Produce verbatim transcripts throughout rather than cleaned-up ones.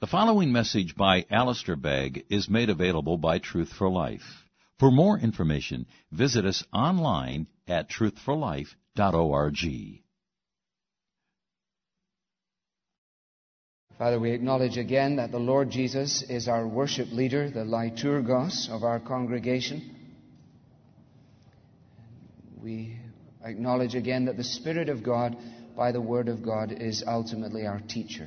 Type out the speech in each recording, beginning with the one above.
The following message by Alistair Begg is made available by Truth for Life. For more information, visit us online at truth for life dot org. Father, we acknowledge again that the Lord Jesus is our worship leader, the liturgos of our congregation. We acknowledge again that the Spirit of God, by the Word of God, is ultimately our teacher.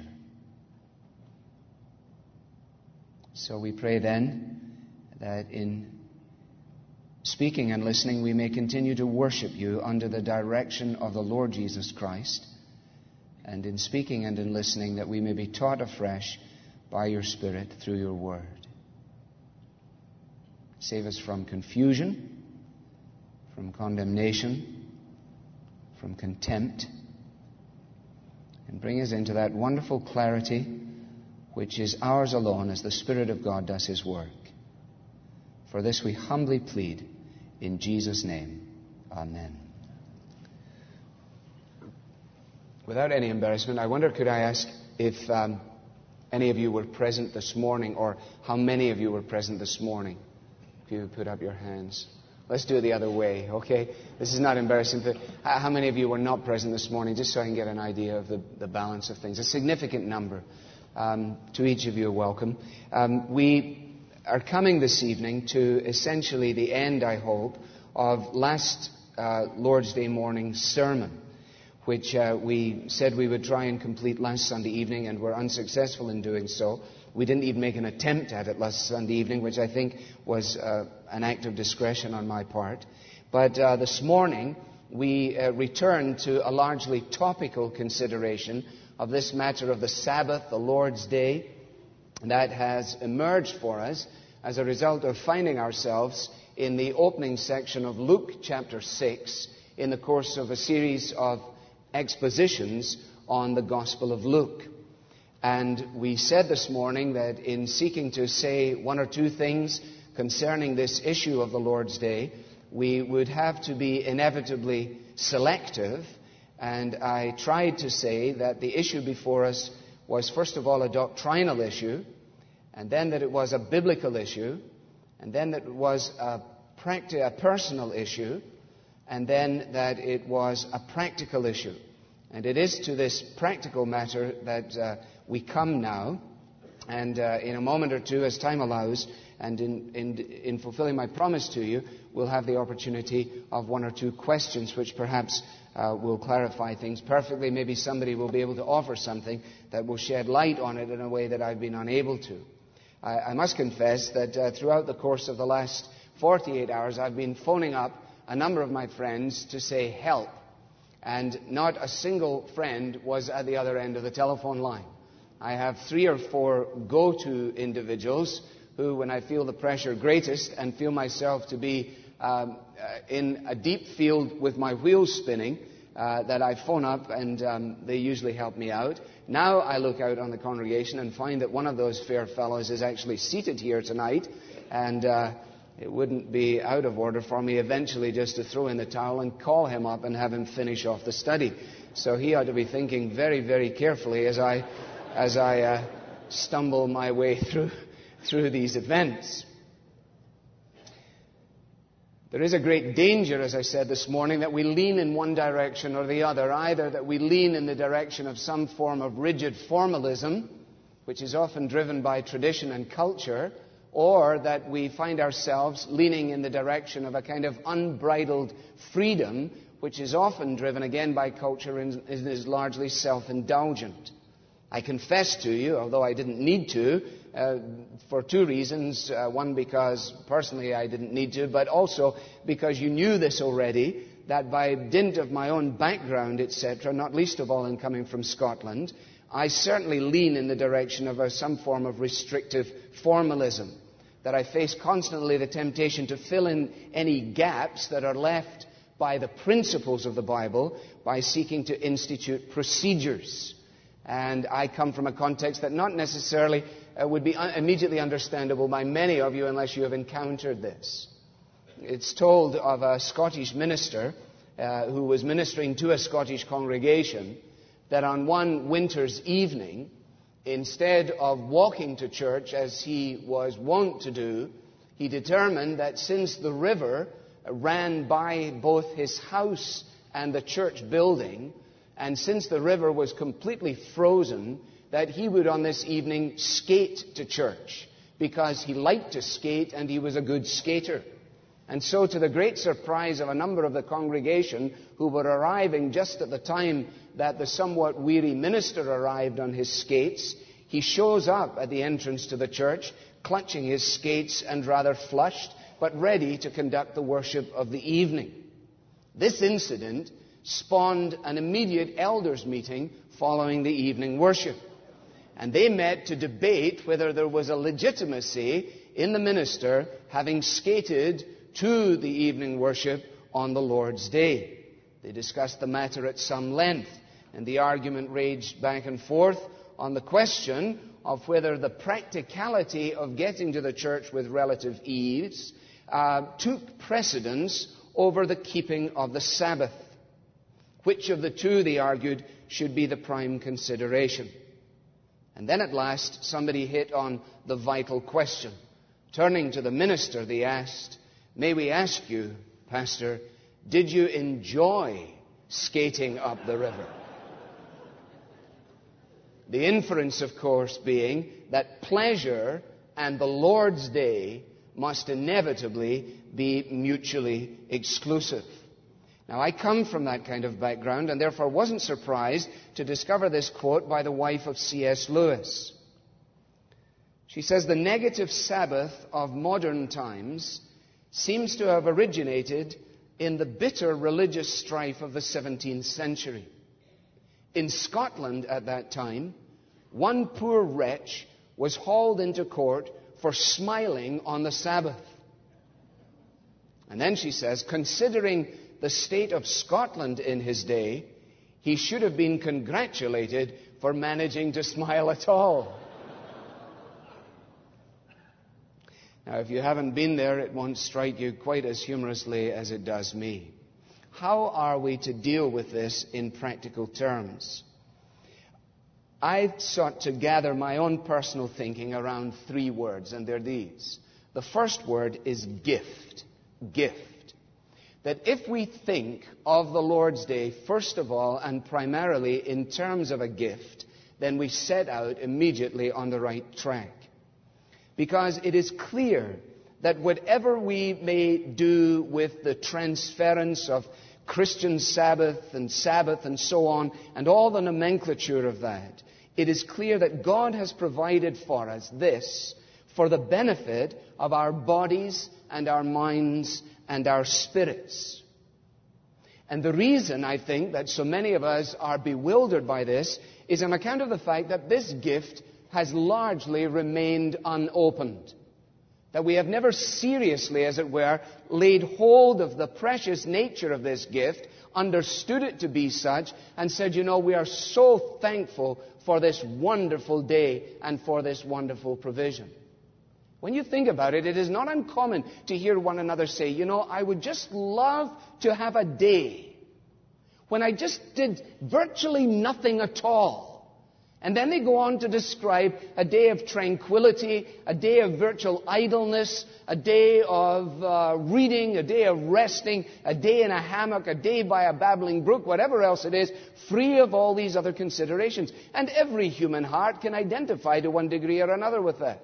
So we pray then that in speaking and listening we may continue to worship you under the direction of the Lord Jesus Christ, and in speaking and in listening that we may be taught afresh by your Spirit through your Word. Save us from confusion, from condemnation, from contempt, and bring us into that wonderful clarity which is ours alone as the Spirit of God does His work. For this we humbly plead in Jesus' name. Amen. Without any embarrassment, I wonder, could I ask if um, any of you were present this morning, or how many of you were present this morning? If you put up your hands. Let's do it the other way, okay? This is not embarrassing. But how many of you were not present this morning, just so I can get an idea of the, the balance of things? A significant number. Um, to each of you, welcome. Um, we are coming this evening to essentially the end, I hope, of last uh, Lord's Day morning sermon, which uh, we said we would try and complete last Sunday evening, and were unsuccessful in doing so. We didn't even make an attempt at it last Sunday evening, which I think was uh, an act of discretion on my part. But uh, this morning, we uh, returned to a largely topical consideration of this matter of the Sabbath, the Lord's Day, that has emerged for us as a result of finding ourselves in the opening section of Luke chapter six in the course of a series of expositions on the Gospel of Luke. And we said this morning that in seeking to say one or two things concerning this issue of the Lord's Day, we would have to be inevitably selective. And I tried to say that the issue before us was, first of all, a doctrinal issue, and then that it was a biblical issue, and then that it was a, practi- a personal issue, and then that it was a practical issue. And it is to this practical matter that uh, we come now. And uh, in a moment or two, as time allows, and in, in, in fulfilling my promise to you, we'll have the opportunity of one or two questions which perhaps uh, will clarify things perfectly. Maybe somebody will be able to offer something that will shed light on it in a way that I've been unable to. I, I must confess that uh, throughout the course of the last forty-eight hours, I've been phoning up a number of my friends to say help. And not a single friend was at the other end of the telephone line. I have three or four go-to individuals who, when I feel the pressure greatest and feel myself to be um, uh, in a deep field with my wheels spinning, uh, that I phone up, and um, they usually help me out. Now I look out on the congregation and find that one of those fair fellows is actually seated here tonight, and uh, it wouldn't be out of order for me eventually just to throw in the towel and call him up and have him finish off the study. So he ought to be thinking very, very carefully as I as I uh, stumble my way through through these events. There is a great danger, as I said this morning, that we lean in one direction or the other. Either that we lean in the direction of some form of rigid formalism, which is often driven by tradition and culture, or that we find ourselves leaning in the direction of a kind of unbridled freedom, which is often driven again by culture and is largely self-indulgent. I confess to you, although I didn't need to, uh, for two reasons. Uh, one, because personally I didn't need to, but also because you knew this already, that by dint of my own background, et cetera, not least of all in coming from Scotland, I certainly lean in the direction of a, some form of restrictive formalism, that I face constantly the temptation to fill in any gaps that are left by the principles of the Bible by seeking to institute procedures. And I come from a context that not necessarily uh, would be un- immediately understandable by many of you unless you have encountered this. It's told of a Scottish minister uh, who was ministering to a Scottish congregation that on one winter's evening, instead of walking to church as he was wont to do, he determined that since the river ran by both his house and the church building, and since the river was completely frozen, that he would on this evening skate to church, because he liked to skate and he was a good skater. And so, to the great surprise of a number of the congregation who were arriving just at the time that the somewhat weary minister arrived on his skates, he shows up at the entrance to the church, clutching his skates and rather flushed, but ready to conduct the worship of the evening. This incident spawned an immediate elders' meeting following the evening worship. And they met to debate whether there was a legitimacy in the minister having skated to the evening worship on the Lord's Day. They discussed the matter at some length, and the argument raged back and forth on the question of whether the practicality of getting to the church with relative ease uh, took precedence over the keeping of the Sabbath. Which of the two, they argued, should be the prime consideration? And then at last, somebody hit on the vital question. Turning to the minister, they asked, "May we ask you, Pastor, did you enjoy skating up the river?" The inference, of course, being that pleasure and the Lord's Day must inevitably be mutually exclusive. Now, I come from that kind of background and therefore wasn't surprised to discover this quote by the wife of C S Lewis. She says, "The negative Sabbath of modern times seems to have originated in the bitter religious strife of the seventeenth century. In Scotland at that time, one poor wretch was hauled into court for smiling on the Sabbath." And then she says, "Considering the state of Scotland in his day, he should have been congratulated for managing to smile at all." Now, if you haven't been there, it won't strike you quite as humorously as it does me. How are we to deal with this in practical terms? I've sought to gather my own personal thinking around three words, and they're these. The first word is gift. Gift. That if we think of the Lord's Day, first of all and primarily in terms of a gift, then we set out immediately on the right track. Because it is clear that whatever we may do with the transference of Christian Sabbath and Sabbath and so on, and all the nomenclature of that, it is clear that God has provided for us this for the benefit of our bodies and our minds and our spirits. And the reason, I think, that so many of us are bewildered by this is on account of the fact that this gift has largely remained unopened. That we have never seriously, as it were, laid hold of the precious nature of this gift, understood it to be such, and said, you know, we are so thankful for this wonderful day and for this wonderful provision. When you think about it, it is not uncommon to hear one another say, you know, I would just love to have a day when I just did virtually nothing at all. And then they go on to describe a day of tranquility, a day of virtual idleness, a day of uh, reading, a day of resting, a day in a hammock, a day by a babbling brook, whatever else it is, free of all these other considerations. And every human heart can identify to one degree or another with that.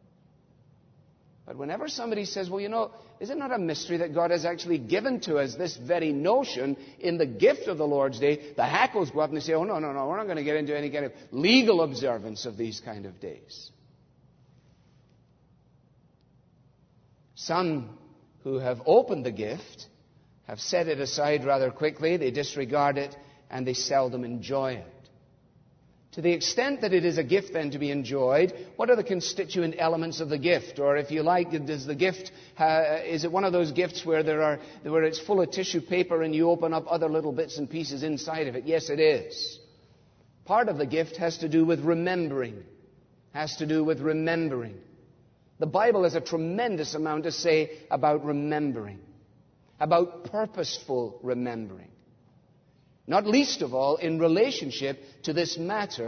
But whenever somebody says, well, you know, is it not a mystery that God has actually given to us this very notion in the gift of the Lord's Day? The hackles go up and they say, oh, no, no, no, we're not going to get into any kind of legal observance of these kind of days. Some who have opened the gift have set it aside rather quickly, they disregard it, and they seldom enjoy it. To the extent that it is a gift then to be enjoyed, what are the constituent elements of the gift? Or if you like, does the gift, uh, is it one of those gifts where there are, where it's full of tissue paper and you open up other little bits and pieces inside of it? Yes, it is. Part of the gift has to do with remembering. Has to do with remembering. The Bible has a tremendous amount to say about remembering. About purposeful remembering. Not least of all in relationship to this matter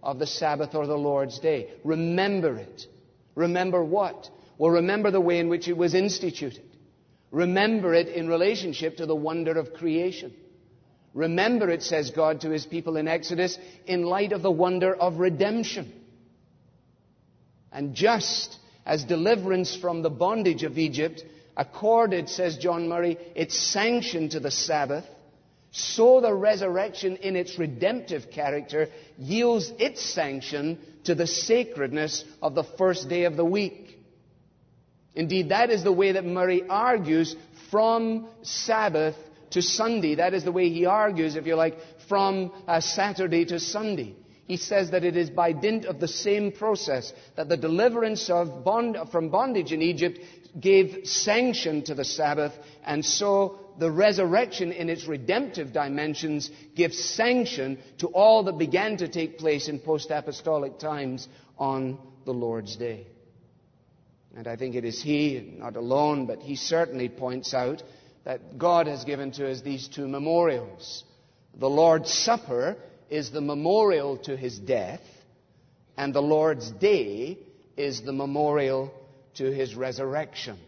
of the Sabbath or the Lord's Day. Remember it. Remember what? Well, remember the way in which it was instituted. Remember it in relationship to the wonder of creation. Remember it, says God to His people in Exodus, in light of the wonder of redemption. And just as deliverance from the bondage of Egypt accorded, says John Murray, its sanction to the Sabbath, so the resurrection in its redemptive character yields its sanction to the sacredness of the first day of the week. Indeed, that is the way that Murray argues from Sabbath to Sunday. That is the way he argues, if you like, from uh, Saturday to Sunday. He says that it is by dint of the same process that the deliverance of bond, from bondage in Egypt gave sanction to the Sabbath, and so the resurrection in its redemptive dimensions gives sanction to all that began to take place in post-apostolic times on the Lord's Day. And I think it is he, not alone, but he certainly points out that God has given to us these two memorials. The Lord's Supper is the memorial to His death, and the Lord's Day is the memorial to His resurrection.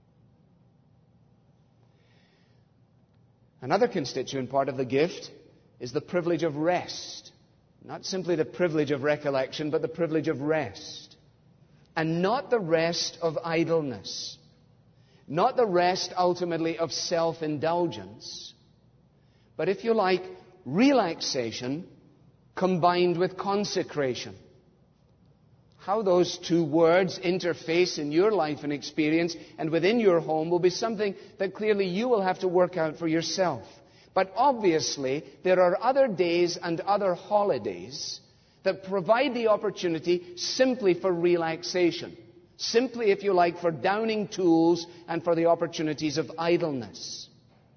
Another constituent part of the gift is the privilege of rest. Not simply the privilege of recollection, but the privilege of rest. And not the rest of idleness. Not the rest, ultimately, of self-indulgence. But if you like, relaxation combined with consecration. How those two words interface in your life and experience and within your home will be something that clearly you will have to work out for yourself. But obviously, there are other days and other holidays that provide the opportunity simply for relaxation. Simply, if you like, for downing tools and for the opportunities of idleness.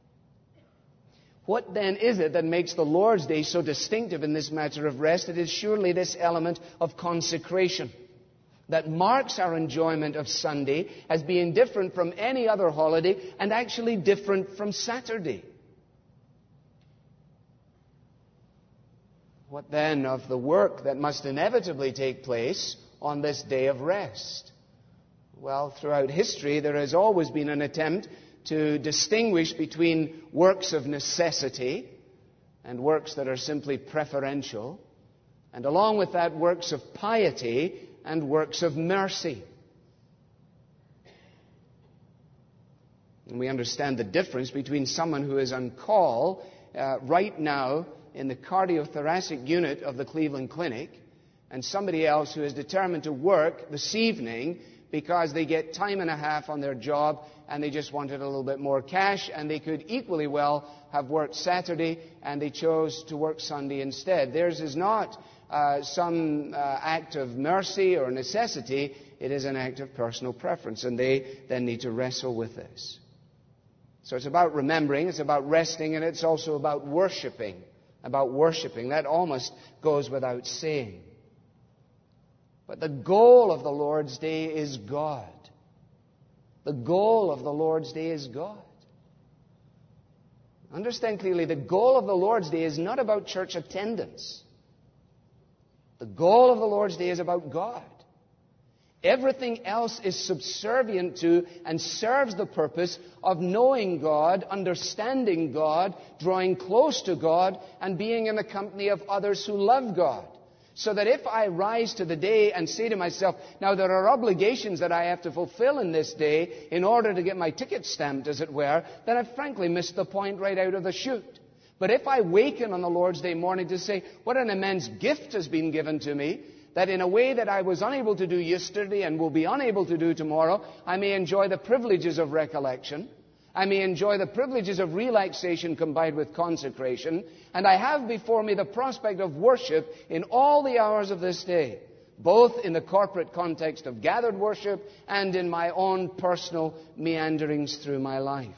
What then is it that makes the Lord's Day so distinctive in this matter of rest? It is surely this element of consecration that marks our enjoyment of Sunday as being different from any other holiday and actually different from Saturday. What then of the work that must inevitably take place on this day of rest? Well, throughout history, there has always been an attempt to distinguish between works of necessity and works that are simply preferential, and along with that, works of piety and works of mercy. And we understand the difference between someone who is on call uh, right now in the cardiothoracic unit of the Cleveland Clinic and somebody else who is determined to work this evening because they get time and a half on their job and they just wanted a little bit more cash, and they could equally well have worked Saturday and they chose to work Sunday instead. Theirs is not uh, some uh, act of mercy or necessity. It is an act of personal preference, and they then need to wrestle with this. So it's about remembering, it's about resting, and it's also about worshiping. About worshiping. That almost goes without saying. But the goal of the Lord's Day is God. The goal of the Lord's Day is God. Understand clearly, the goal of the Lord's Day is not about church attendance. The goal of the Lord's Day is about God. Everything else is subservient to and serves the purpose of knowing God, understanding God, drawing close to God, and being in the company of others who love God. So that if I rise to the day and say to myself, now there are obligations that I have to fulfill in this day in order to get my ticket stamped, as it were, then I've frankly missed the point right out of the chute. But if I waken on the Lord's Day morning to say, what an immense gift has been given to me, that in a way that I was unable to do yesterday and will be unable to do tomorrow, I may enjoy the privileges of recollection. I may enjoy the privileges of relaxation combined with consecration. And I have before me the prospect of worship in all the hours of this day, both in the corporate context of gathered worship and in my own personal meanderings through my life.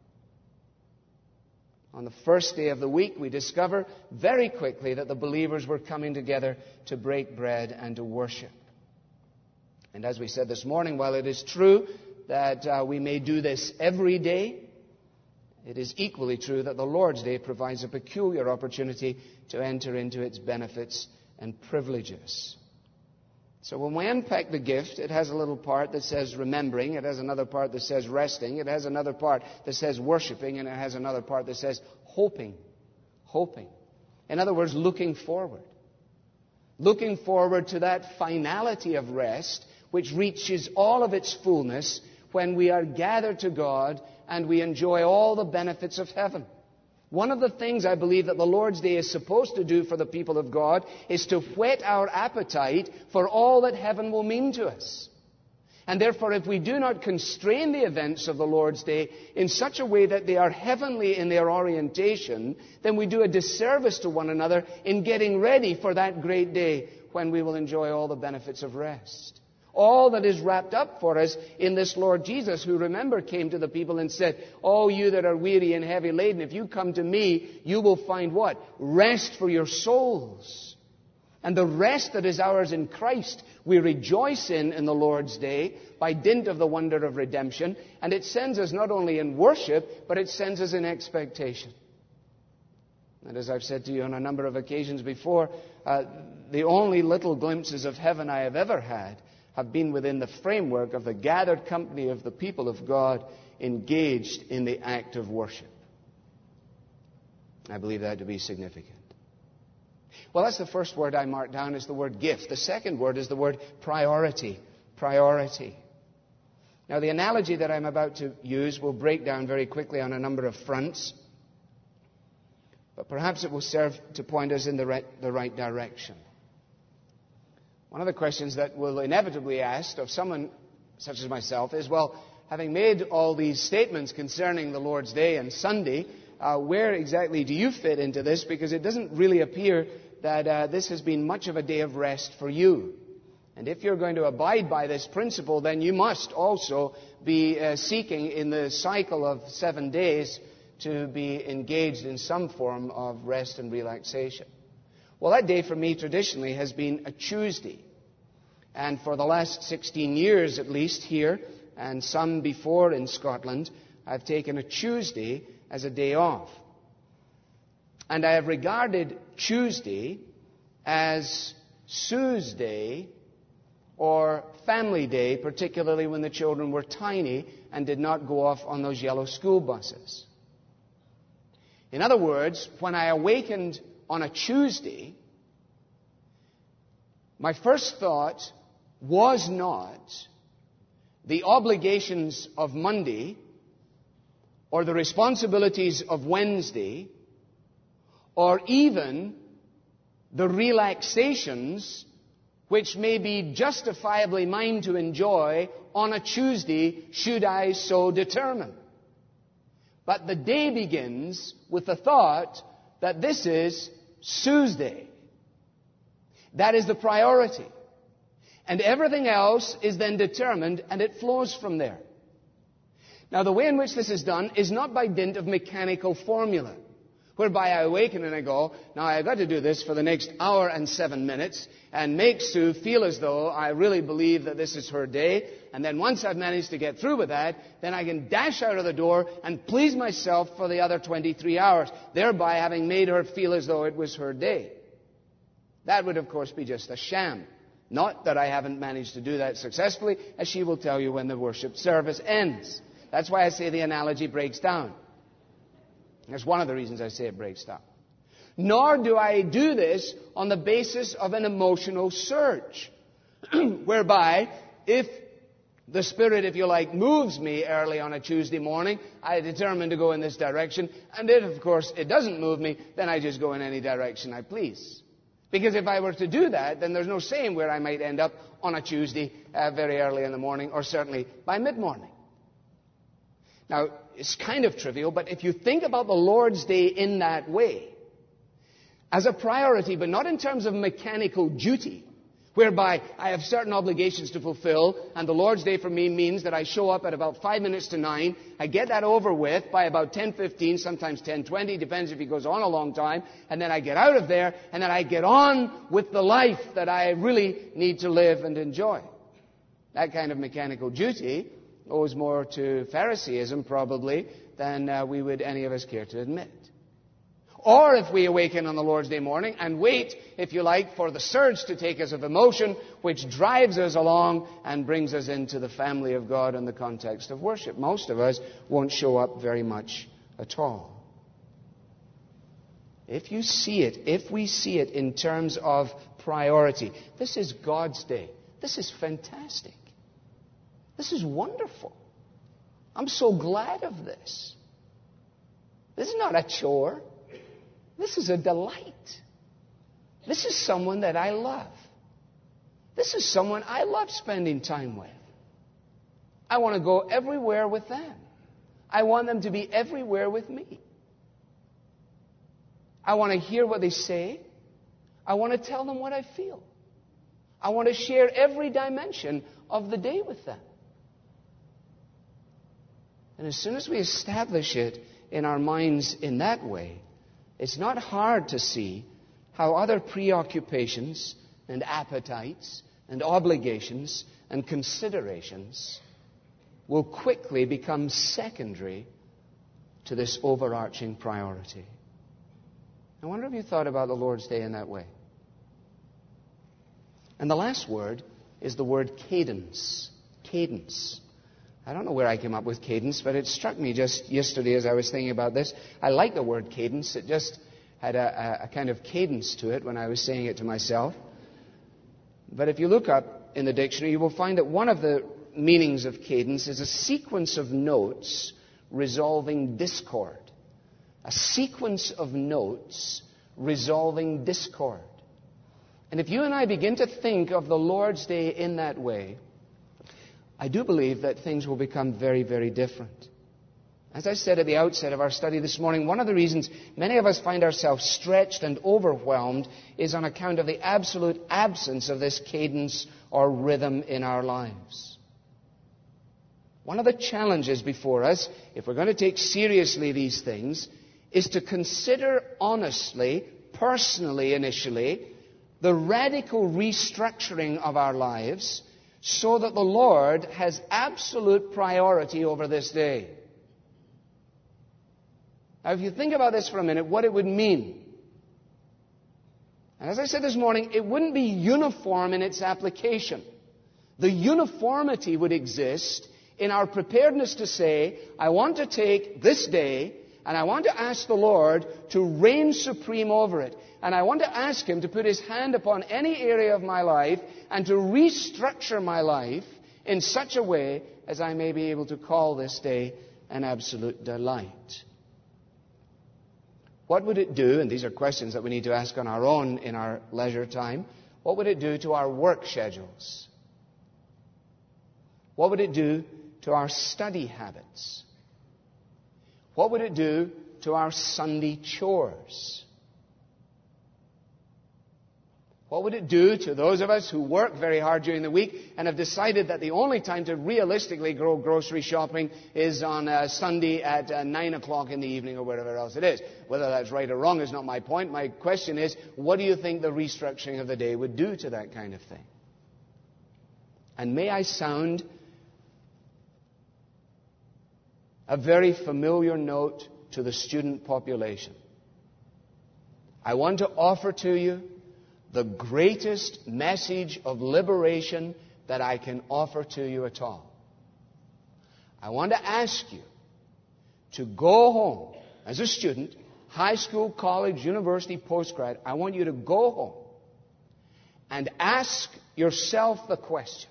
On the first day of the week, we discover very quickly that the believers were coming together to break bread and to worship. And as we said this morning, while it is true that uh, we may do this every day, it is equally true that the Lord's Day provides a peculiar opportunity to enter into its benefits and privileges. So when we unpack the gift, it has a little part that says remembering, it has another part that says resting, it has another part that says worshiping, and it has another part that says hoping. Hoping. In other words, looking forward. Looking forward to that finality of rest which reaches all of its fullness when we are gathered to God and we enjoy all the benefits of heaven. One of the things I believe that the Lord's Day is supposed to do for the people of God is to whet our appetite for all that heaven will mean to us. And therefore, if we do not constrain the events of the Lord's Day in such a way that they are heavenly in their orientation, then we do a disservice to one another in getting ready for that great day when we will enjoy all the benefits of rest. All that is wrapped up for us in this Lord Jesus, who, remember, came to the people and said, "Oh, you that are weary and heavy laden, if you come to me, you will find" what? Rest for your souls. And the rest that is ours in Christ, we rejoice in in the Lord's Day by dint of the wonder of redemption. And it sends us not only in worship, but it sends us in expectation. And as I've said to you on a number of occasions before, uh, the only little glimpses of heaven I have ever had have been within the framework of the gathered company of the people of God engaged in the act of worship. I believe that to be significant. Well, that's the first word I marked down, is the word gift. The second word is the word priority. Priority. Now, the analogy that I'm about to use will break down very quickly on a number of fronts, but perhaps it will serve to point us in the right, the right direction. One of the questions that will inevitably be asked of someone such as myself is, well, having made all these statements concerning the Lord's Day and Sunday, uh, where exactly do you fit into this? Because it doesn't really appear that uh, this has been much of a day of rest for you. And if you're going to abide by this principle, then you must also be uh, seeking in the cycle of seven days to be engaged in some form of rest and relaxation. Well, that day for me traditionally has been a Tuesday. And for the last sixteen years at least here, and some before in Scotland, I've taken a Tuesday as a day off. And I have regarded Tuesday as Sue's Day or Family Day, particularly when the children were tiny and did not go off on those yellow school buses. In other words, when I awakened on a Tuesday, my first thought was not the obligations of Monday or the responsibilities of Wednesday or even the relaxations which may be justifiably mine to enjoy on a Tuesday should I so determine. But the day begins with the thought that this is Sue's Day. That is the priority. And everything else is then determined, and it flows from there. Now, the way in which this is done is not by dint of mechanical formula, whereby I awaken and I go, now I've got to do this for the next hour and seven minutes and make Sue feel as though I really believe that this is her day. And then once I've managed to get through with that, then I can dash out of the door and please myself for the other twenty-three hours, thereby having made her feel as though it was her day. That would, of course, be just a sham. Not that I haven't managed to do that successfully, as she will tell you when the worship service ends. That's why I say the analogy breaks down. That's one of the reasons I say it breaks down. Nor do I do this on the basis of an emotional surge, whereby if the Spirit, if you like, moves me early on a Tuesday morning, I determine to go in this direction. And if, of course, it doesn't move me, then I just go in any direction I please. Because if I were to do that, then there's no saying where I might end up on a Tuesday uh, very early in the morning, or certainly by mid-morning. Now, it's kind of trivial, but if you think about the Lord's Day in that way, as a priority, but not in terms of mechanical duty, whereby I have certain obligations to fulfill, and the Lord's Day for me means that I show up at about five minutes to nine, I get that over with by about ten fifteen, sometimes ten twenty, depends if it goes on a long time, and then I get out of there, and then I get on with the life that I really need to live and enjoy. That kind of mechanical duty owes more to Phariseeism, probably, than uh, we would any of us care to admit. Or if we awaken on the Lord's Day morning and wait, if you like, for the surge to take us of emotion, which drives us along and brings us into the family of God in the context of worship. Most of us won't show up very much at all. If you see it, if we see it in terms of priority, this is God's day. This is fantastic. This is wonderful. I'm so glad of this. This is not a chore. This is a delight. This is someone that I love. This is someone I love spending time with. I want to go everywhere with them. I want them to be everywhere with me. I want to hear what they say. I want to tell them what I feel. I want to share every dimension of the day with them. And as soon as we establish it in our minds in that way, it's not hard to see how other preoccupations and appetites and obligations and considerations will quickly become secondary to this overarching priority. I wonder if you thought about the Lord's Day in that way. And the last word is the word cadence. Cadence. I don't know where I came up with cadence, but it struck me just yesterday as I was thinking about this. I like the word cadence. It just had a, a kind of cadence to it when I was saying it to myself. But if you look up in the dictionary, you will find that one of the meanings of cadence is a sequence of notes resolving discord. A sequence of notes resolving discord. And if you and I begin to think of the Lord's Day in that way, I do believe that things will become very, very different. As I said at the outset of our study this morning, one of the reasons many of us find ourselves stretched and overwhelmed is on account of the absolute absence of this cadence or rhythm in our lives. One of the challenges before us, if we're going to take seriously these things, is to consider honestly, personally initially, the radical restructuring of our lives so that the Lord has absolute priority over this day. Now, if you think about this for a minute, what it would mean. And as I said this morning, it wouldn't be uniform in its application. The uniformity would exist in our preparedness to say, I want to take this day and I want to ask the Lord to reign supreme over it. And I want to ask Him to put His hand upon any area of my life and to restructure my life in such a way as I may be able to call this day an absolute delight. What would it do, and these are questions that we need to ask on our own in our leisure time, what would it do to our work schedules? What would it do to our study habits? What would it do to our Sunday chores? What would it do to those of us who work very hard during the week and have decided that the only time to realistically go grocery shopping is on a Sunday at uh, nine o'clock in the evening or wherever else it is? Whether that's right or wrong is not my point. My question is, what do you think the restructuring of the day would do to that kind of thing? And may I sound a very familiar note to the student population. I want to offer to you the greatest message of liberation that I can offer to you at all. I want to ask you to go home as a student, high school, college, university, postgrad. I want you to go home and ask yourself the question,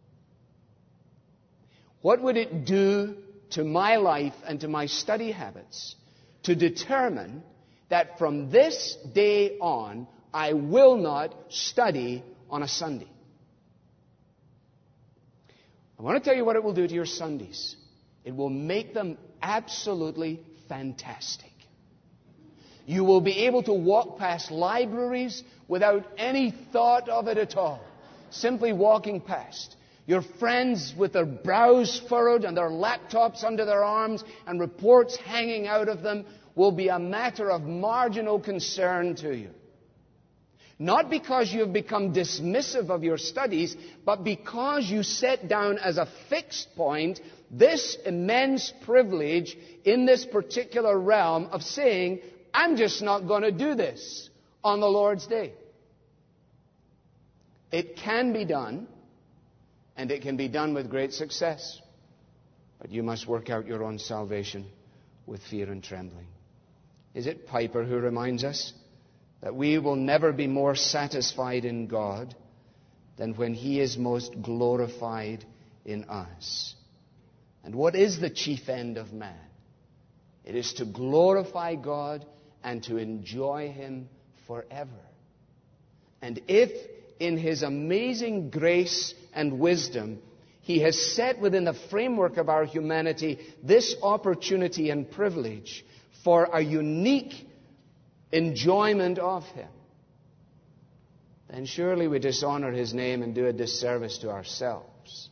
what would it do to my life and to my study habits to determine that from this day on, I will not study on a Sunday? I want to tell you what it will do to your Sundays. It will make them absolutely fantastic. You will be able to walk past libraries without any thought of it at all. Simply walking past. Your friends with their brows furrowed and their laptops under their arms and reports hanging out of them will be a matter of marginal concern to you. Not because you have become dismissive of your studies, but because you set down as a fixed point this immense privilege in this particular realm of saying, I'm just not going to do this on the Lord's Day. It can be done, and it can be done with great success. But you must work out your own salvation with fear and trembling. Is it Piper who reminds us that we will never be more satisfied in God than when He is most glorified in us? And what is the chief end of man? It is to glorify God and to enjoy Him forever. And if in His amazing grace and wisdom He has set within the framework of our humanity this opportunity and privilege for a unique enjoyment of Him, then surely we dishonor His name and do a disservice to ourselves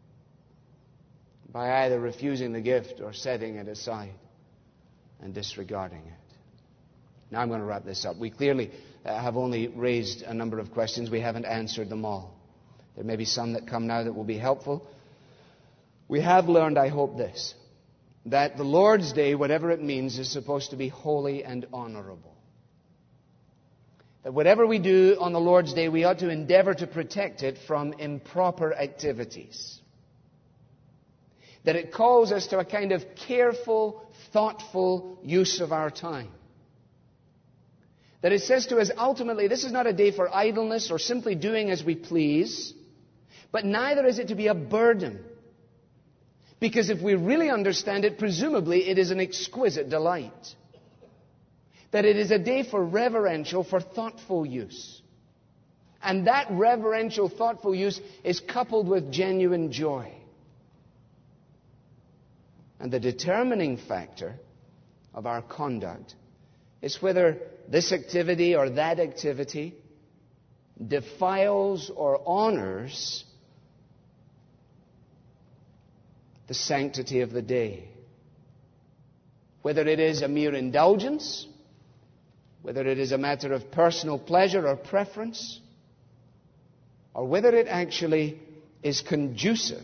by either refusing the gift or setting it aside and disregarding it. Now I'm going to wrap this up. We clearly uh, have only raised a number of questions. We haven't answered them all. There may be some that come now that will be helpful. We have learned, I hope, this, that the Lord's Day, whatever it means, is supposed to be holy and honorable. That whatever we do on the Lord's Day, we ought to endeavor to protect it from improper activities. That it calls us to a kind of careful, thoughtful use of our time. That it says to us, ultimately, this is not a day for idleness or simply doing as we please, but neither is it to be a burden. Because if we really understand it, presumably it is an exquisite delight. That it is a day for reverential, for thoughtful use. And that reverential, thoughtful use is coupled with genuine joy. And the determining factor of our conduct is whether this activity or that activity defiles or honors the sanctity of the day. Whether it is a mere indulgence, whether it is a matter of personal pleasure or preference, or whether it actually is conducive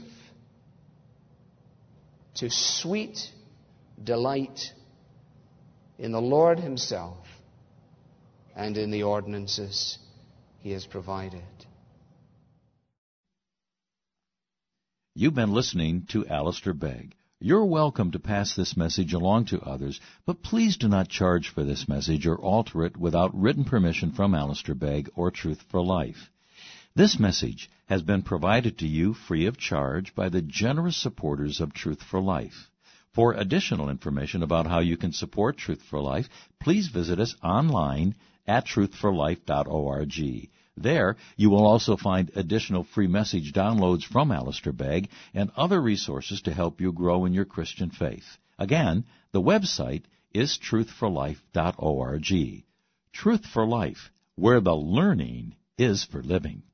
to sweet delight in the Lord Himself and in the ordinances He has provided. You've been listening to Alistair Begg. You're welcome to pass this message along to others, but please do not charge for this message or alter it without written permission from Alistair Begg or Truth for Life. This message has been provided to you free of charge by the generous supporters of Truth for Life. For additional information about how you can support Truth for Life, please visit us online at truth for life dot org. There, you will also find additional free message downloads from Alistair Begg and other resources to help you grow in your Christian faith. Again, the website is truth for life dot org. Truth for Life, where the learning is for living.